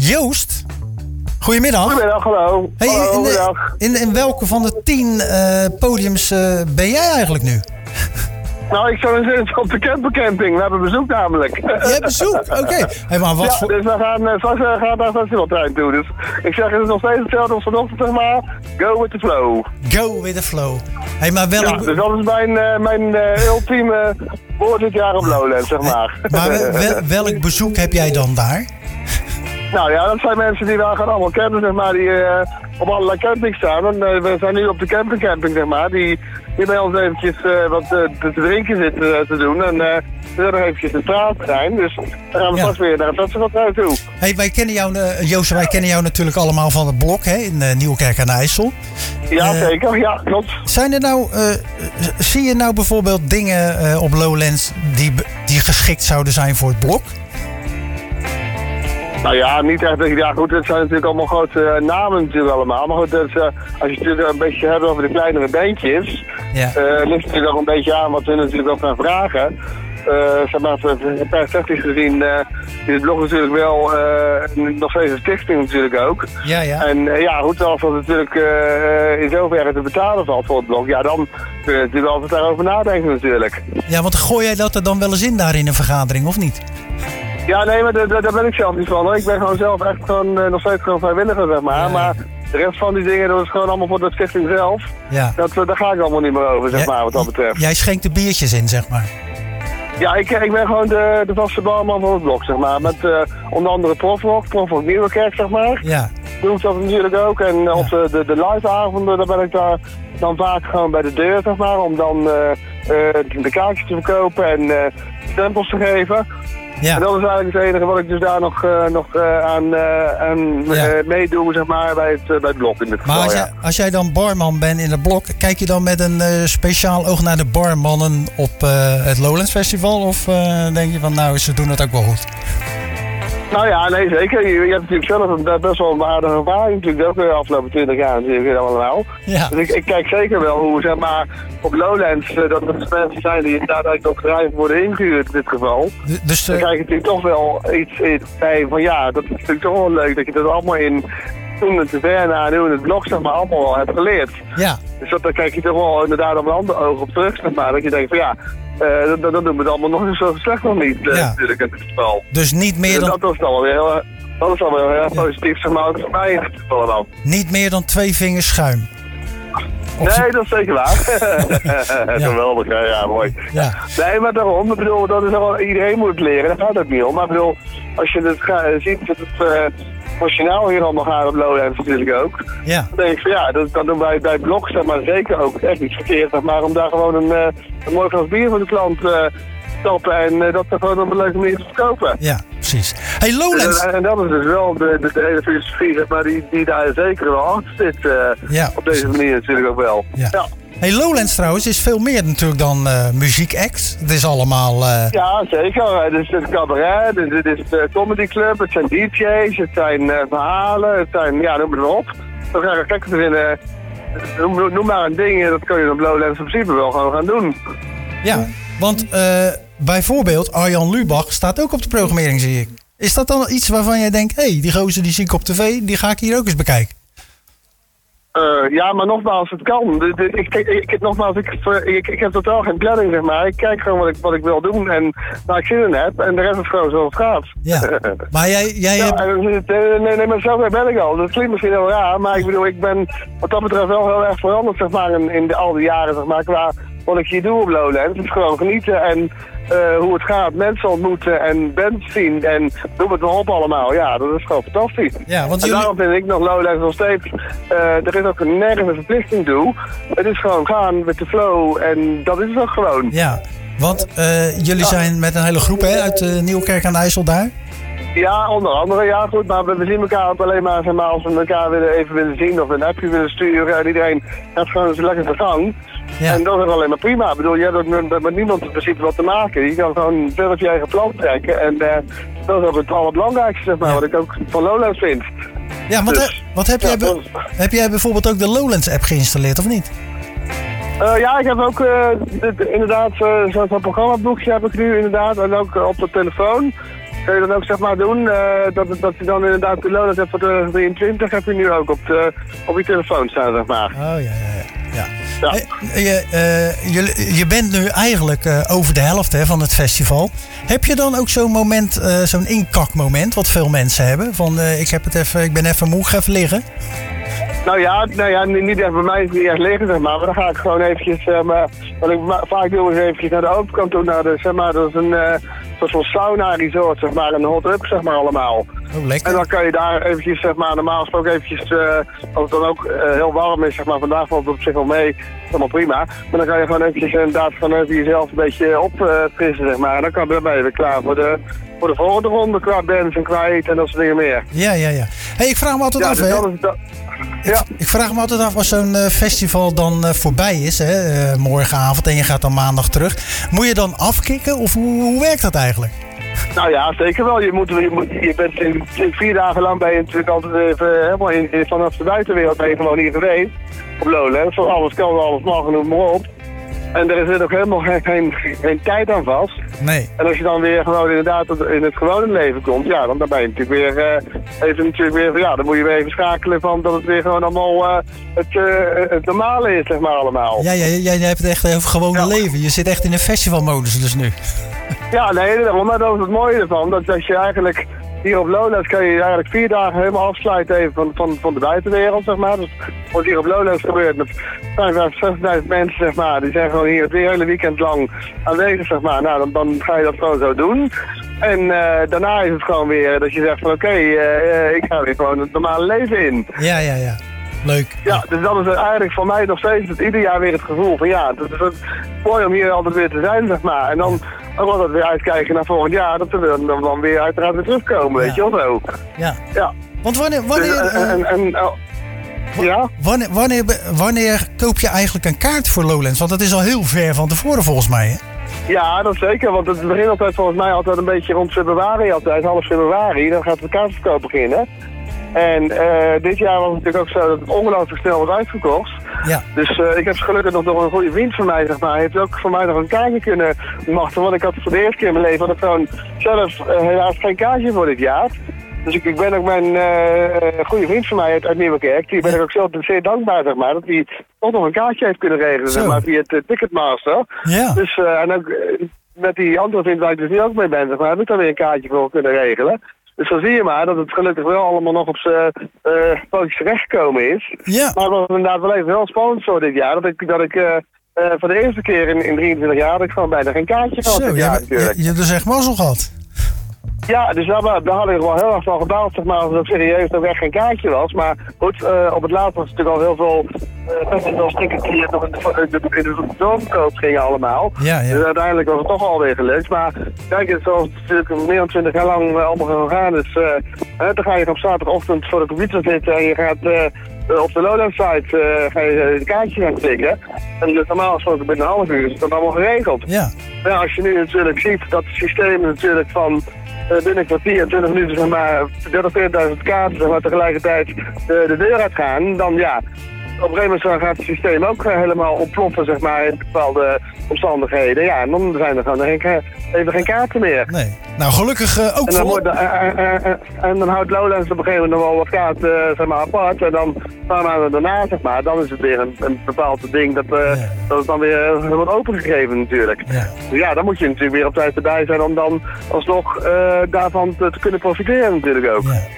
Joost, goedemiddag. Goedemiddag, hallo. Hey, Hallo, in welke van de 10 podiums ben jij eigenlijk nu? Nou, ik zou eens op de campercamping. We hebben bezoek namelijk. Je hebt bezoek? Oké. Hey, maar wat ja, voor... dus we gaan straks naar het festivaltrein toe. Dus ik zeg, het is nog steeds hetzelfde als vanochtend, zeg maar. Go with the flow. Go with the flow. Hey, maar welk... Ja, dus dat is mijn ultieme woord dit jaar op Lowlands, zeg maar. Maar welk bezoek heb jij dan daar? Nou ja, dat zijn mensen die wel gaan allemaal campen, zeg maar, die op allerlei campings staan. En we zijn nu op de camping, zeg maar, die bij ons eventjes wat te drinken zitten te doen. En we zullen nog eventjes de straat zijn, dus dan gaan we straks weer naar het festivaltrein toe. Hey, wij kennen jou, Joost, wij kennen jou natuurlijk allemaal van het blok, hè, in Nieuwkerk aan de IJssel. Ja, zeker, ja, klopt. Zijn er nou, zie je nou bijvoorbeeld dingen op Lowlands die geschikt zouden zijn voor het blok? Nou ja, niet echt. Ja goed, het zijn natuurlijk allemaal grote namen natuurlijk allemaal. Maar goed, als je het natuurlijk een beetje hebt over de kleinere bandjes, ligt het natuurlijk ook een beetje aan wat we natuurlijk ook gaan vragen. Zeg maar, per technisch gezien is het blog natuurlijk wel nog steeds een stichting natuurlijk ook. Ja, ja. En ja, goed, als dat natuurlijk in zoverre te betalen valt voor het blog, ja, dan kun je natuurlijk altijd daarover nadenken natuurlijk. Ja, want gooi jij dat er dan wel eens in daar in een vergadering, of niet? Ja, nee, maar daar ben ik zelf niet van. Hoor. Ik ben gewoon zelf echt gewoon nog steeds gewoon vrijwilliger, zeg maar. Ja. Maar de rest van die dingen, dat is gewoon allemaal voor de stichting zelf. Ja. Daar ga ik allemaal niet meer over, zeg maar, wat dat betreft. Jij schenkt de biertjes in, zeg maar. Ja, ik ben gewoon de vaste barman van het blok, zeg maar. Met onder andere Profrock Nieuwekerk, zeg maar. Ja. Doe ik dat natuurlijk ook. En op de live avonden, daar ben ik daar dan vaak gewoon bij de deur, zeg maar. Om dan de kaartjes te verkopen en stempels te geven. Ja. En dat is eigenlijk het enige wat ik dus daar nog aan meedoe, zeg maar, bij het blok in dit geval. Maar als jij dan barman bent in het blok, kijk je dan met een speciaal oog naar de barmannen op het Lowlands Festival? Of denk je van, nou, ze doen het ook wel goed? Nou ja, nee, zeker. Je hebt natuurlijk zelf best wel een aardige ervaring natuurlijk ook de afgelopen 20 jaar natuurlijk allemaal. Ja. Dus ik kijk zeker wel hoe, zeg maar, op Lowlands dat er mensen zijn die inderdaad ook bedrijven worden ingehuurd in dit geval. Dus dan krijg je natuurlijk toch wel iets bij van ja, dat is natuurlijk toch wel leuk dat je dat allemaal in toen het Taverna, nu in het blog, zeg maar, allemaal hebt geleerd. Ja. Dus daar kijk je toch wel inderdaad op een ander oog op terug, zeg maar. Dat je denkt van ja, dat doen we het allemaal nog eens zo slecht nog niet, natuurlijk in dit geval. Dus niet meer dan... Dat is dan wel heel, dat is dan wel heel positief, zeg maar, ook voor mij in dit geval dan. Niet meer dan 2 vingers schuim. Nee, dat is zeker waar. Geweldig, ja, mooi. Ja. Nee, maar daarom, ik bedoel, dat is wel, iedereen moet het leren, daar gaat het niet om. Maar ik bedoel, als je het ziet dat het nationaal hier allemaal gaat op Lowlands natuurlijk ook. Ja. Dan denk ik van ja, dan doen wij bij Blok, zeg maar, zeker ook echt niet verkeerd. Zeg maar om daar gewoon een mooi glas bier voor de klant te stoppen en dat er gewoon op een leuke manier te verkopen. Ja, precies. Hey, Lowlands! En dat is dus wel de hele filosofie, zeg maar, die daar zeker wel achter zit. Op deze manier natuurlijk ook wel. Ja. Ja. Hey, Lowlands trouwens is veel meer natuurlijk dan muziekacts. Het is allemaal... Ja, zeker. Het is het cabaret, het is de comedyclub, het zijn DJ's, het zijn verhalen, het zijn, ja, noem het maar op. Dan ga ik kijken te vinden. Noem maar een ding, dat kun je op Lowlands in principe wel gewoon gaan doen. Ja, want bijvoorbeeld Arjan Lubach staat ook op de programmering, zie ik. Is dat dan iets waarvan jij denkt, hé, die gozer die zie ik op tv, die ga ik hier ook eens bekijken? Ja, maar nogmaals, het kan. Ik heb totaal geen planning, zeg maar. Ik kijk gewoon wat ik wil doen en waar ik zin in heb. En de rest is gewoon zoals het gaat. Ja, maar jij hebt... Nee, maar zover ben ik al. Dat klinkt misschien heel raar, maar ik bedoel, ik ben wat dat betreft wel heel erg veranderd, zeg maar, in al die jaren, zeg maar, qua wat ik hier doe op Lowlands. Het is gewoon genieten en hoe het gaat, mensen ontmoeten en bands zien en noem het maar op allemaal. Ja, dat is gewoon fantastisch. Ja, want daarom vind ik nog Lowlands nog steeds, er is ook nergens een verplichting toe. Het is gewoon gaan met de flow en dat is het ook gewoon. Ja, want jullie zijn met een hele groep uit Nieuwkerk aan de IJssel daar? Ja, onder andere, ja goed, maar we zien elkaar ook alleen maar, zeg maar, als we elkaar even willen zien of een appje willen sturen en iedereen gaat gewoon zo lekker de gang. Ja. En dat is alleen maar prima. Ik bedoel, je hebt ook met niemand in principe wat te maken. Je kan gewoon verder op je eigen plan trekken. En dat is ook het allerbelangrijkste, zeg maar, wat ik ook van Lowlands vind. Ja, wat heb jij bijvoorbeeld ook de Lowlands app geïnstalleerd, of niet? Ja, ik heb ook inderdaad zo'n programmaboekje heb ik nu inderdaad. En ook op de telefoon. kun je dan ook zeg maar doen, dat je dan inderdaad de Lowlands hebt voor 2023, heb je nu ook op je telefoon staan, zeg maar. Oh ja. Je bent nu eigenlijk over de helft van het festival. Heb je dan ook zo'n moment, zo'n inkakmoment, wat veel mensen hebben? Van ik ben even moe, ga even liggen. Nou ja, niet echt bij mij is het niet echt liggen, zeg maar dan ga ik gewoon eventjes, wat ik vaak doe is eventjes naar de overkant toe, naar de, zeg maar, dat is een soort van sauna resort, zeg maar, een hot up, zeg maar, allemaal. Oh, lekker. En dan kan je daar eventjes, zeg maar, normaal gesproken eventjes, als het dan ook heel warm is, zeg maar, vandaag valt het op zich wel mee, helemaal prima. Maar dan kan je gewoon eventjes inderdaad gewoon even jezelf een beetje opfrissen, zeg maar. En dan ben je weer klaar voor de volgende ronde qua bands en qua eten en dat soort dingen meer. Ja. Hey, ik vraag me altijd af, hè. Ja. Ik vraag me altijd af als zo'n festival dan voorbij is, hè, morgenavond en je gaat dan maandag terug. Moet je dan afkicken of hoe werkt dat eigenlijk? Nou ja, zeker wel. Je bent 4 dagen lang ben je natuurlijk altijd even helemaal vanaf de buitenwereld ben je gewoon hier geweest. Op Lowlands, van alles kan, alles mag, noem maar op. En er is ook helemaal geen tijd aan vast. Nee. En als je dan weer gewoon inderdaad in het gewone leven komt, ja, dan ben je natuurlijk weer, dan moet je weer even schakelen van dat het weer gewoon allemaal het normale is, zeg maar, allemaal. Ja, jij hebt het echt over gewone leven. Je zit echt in een festivalmodus dus nu. Ja, nee, maar dat is het mooie ervan, dat je eigenlijk hier op Lowlands kan je eigenlijk 4 dagen helemaal afsluiten even van de buitenwereld, zeg maar. Dus wat hier op Lowlands gebeurt met 55.000 mensen, zeg maar, die zijn gewoon hier het hele weekend lang aanwezig, zeg maar. Nou, dan ga je dat gewoon zo doen. En daarna is het gewoon weer dat je zegt van oké, ik ga weer gewoon het normale leven in. Ja. Leuk. Ja, dus dat is eigenlijk voor mij nog steeds ieder jaar weer het gevoel van ja, het is mooi om hier altijd weer te zijn, zeg maar. En dan ook altijd weer uitkijken naar volgend jaar, dat we dan weer uiteraard weer terugkomen, weet je wel zo. Ja. Want wanneer koop je eigenlijk een kaart voor Lowlands? Want dat is al heel ver van tevoren volgens mij, hè? Ja, dat zeker, want het begint altijd volgens mij altijd een beetje rond februari, half februari, dan gaat de kaartverkoop beginnen. En dit jaar was het natuurlijk ook zo dat het ongelooflijk snel was uitverkocht. Ja. Dus ik heb gelukkig nog door een goede vriend van mij, zeg maar. Hij heeft ook voor mij nog een kaartje kunnen machten. Want ik had voor de eerste keer in mijn leven had ik gewoon zelf helaas geen kaartje voor dit jaar. Dus ik ben ook mijn goede vriend van mij uit Nieuwekerk. Die ben ik ook zelf zeer dankbaar, zeg maar. Dat hij toch nog een kaartje heeft kunnen regelen, zeg maar, via het Ticketmaster. Ja. Dus en ook met die andere vriend waar ik dus nu ook mee ben, zeg maar, heb ik daar weer een kaartje voor kunnen regelen. Dus dan zie je maar dat het gelukkig wel allemaal nog op zijn pootjes terechtgekomen is. Ja. Maar het was inderdaad wel even heel spannend voor dit jaar. Dat ik voor de eerste keer in 23 jaar had ik gewoon bijna geen kaartje gehad dit jaar natuurlijk. Je hebt dus echt mazzel gehad. Ja, dus daar had ik wel heel erg van gebouwd, zeg maar, als het ook serieus nog echt geen kaartje was. Maar goed, op het laatst was het natuurlijk al heel veel festivals-tickets die nog in de doorverkoop gingen allemaal. Ja. Dus uiteindelijk was het toch alweer gelukt. Maar kijk, zoals het natuurlijk meer dan 20 jaar lang allemaal gegaan is, dan ga je op zaterdagochtend voor de computer zitten en je gaat op de Lowlands-site ga je de kaartjes gaan klikken. En dus normaal gesproken binnen een half uur is het dan allemaal geregeld. Ja. Maar ja, als je nu natuurlijk ziet dat het systeem natuurlijk van binnen een kwartier en 20 minuten, zeg maar, 30.000 kaarten, zeg maar, tegelijkertijd de deur uitgaan, dan ja, op een gegeven moment gaat het systeem ook helemaal ontploffen, zeg maar, in bepaalde omstandigheden. Ja, en dan zijn er gewoon even geen kaarten meer. Nee. Nou, gelukkig ook voor. En dan houdt Lowlands op een gegeven moment nog wel wat kaarten, zeg maar, apart. En dan een paar maanden daarna, zeg maar, dan is het weer een bepaald ding dat het dan weer wordt opengegeven natuurlijk. Ja. Dus ja, dan moet je natuurlijk weer op tijd erbij zijn om dan alsnog daarvan te kunnen profiteren natuurlijk ook. Ja.